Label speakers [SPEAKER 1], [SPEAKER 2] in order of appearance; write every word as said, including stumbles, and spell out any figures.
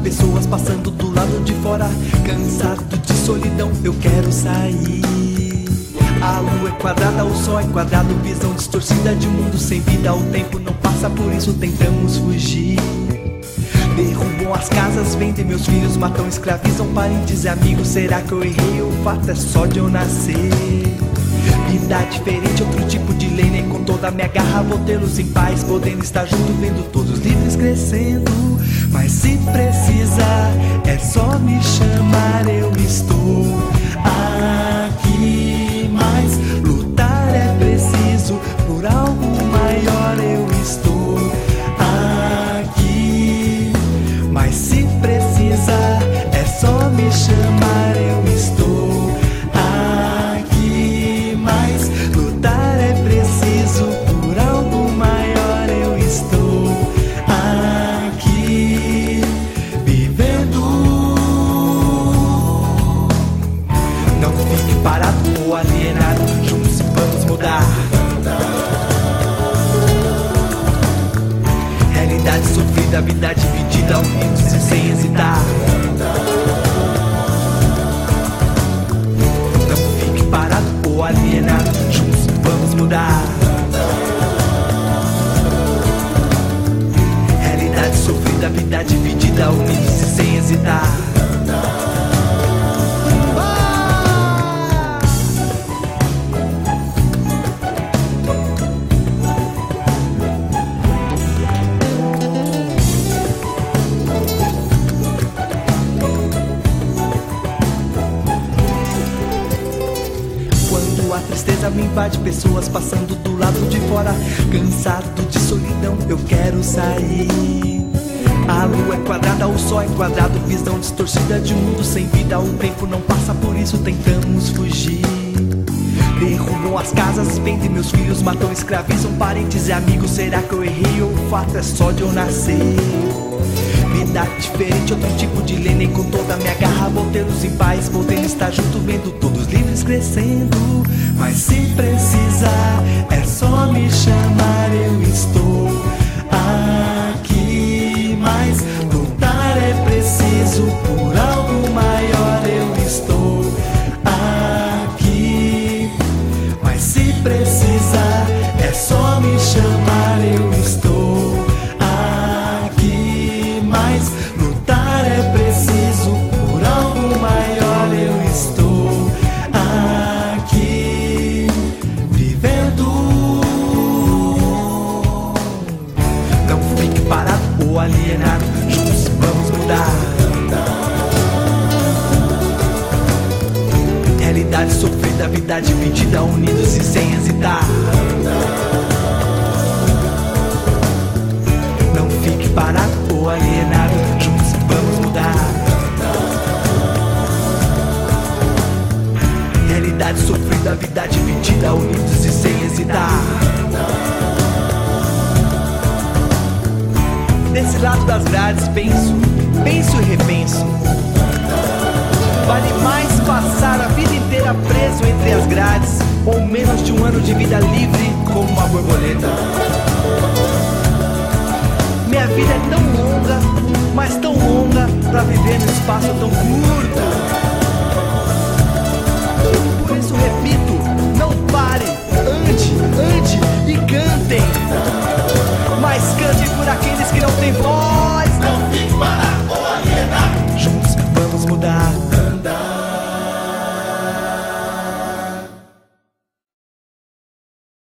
[SPEAKER 1] pessoas passando do lado de fora. Cansado de solidão, eu quero sair. A lua é quadrada, o sol é quadrado. Visão distorcida de um mundo sem vida. O tempo não passa, por isso tentamos fugir. Derrubam as casas, vendem meus filhos, matam, escravizam parentes e amigos. Será que eu errei? O fato é só de eu nascer. Vida diferente, outro tipo de lei. Nem com toda a minha garra vou tê-los em paz, podendo estar junto, vendo todos livres crescendo. Mas se precisar, é só me chamar, eu estou aqui. Mas lutar é preciso, por algo maior eu estou aqui. Mas se precisar, é só me chamar, eu estou aqui. Mas lutar é preciso, por algo maior eu estou aqui, vivendo. Não fique parado ou alienado, juntos vamos mudar. Realidade sofrida, vida dividida, unidos e sem hesitar. Não fique parado ou alienado, juntos vamos mudar. Realidade sofrida, vida dividida, unidos e sem hesitar. A tristeza me invade, pessoas passando do lado de fora. Cansado de solidão, eu quero sair. A lua é quadrada, o sol é quadrado. Visão distorcida de um mundo sem vida. O tempo não passa, por isso tentamos fugir. Derrubam as casas, vendem meus filhos, matam, escravizam parentes e amigos. Será que eu errei ou o fato é só de eu nascer? Vida diferente, outro tipo de lei. Nem com toda a minha garra vou tê-los em paz, podendo estar junto, vendo todos livres crescendo. Mas se precisar, é só me chamar, eu estou aqui. Mas lutar é preciso, por algo maior eu estou aqui. Mas se precisar, é só me chamar, eu estou aqui. Mas lutar é preciso, por algo maior eu estou aqui, vivendo. Não fique parado ou alienado, juntos vamos mudar. Realidade sofrida, vida dividida, unidos e sem hesitar. Não fique parado ou alienado, juntos vamos mudar. Realidade sofrida, vida dividida, unidos e sem hesitar. Desse lado das grades penso, penso e repenso. Vale mais passar a vida inteira preso entre as grades, ou menos de um ano de vida livre como uma borboleta. Minha vida é tão longa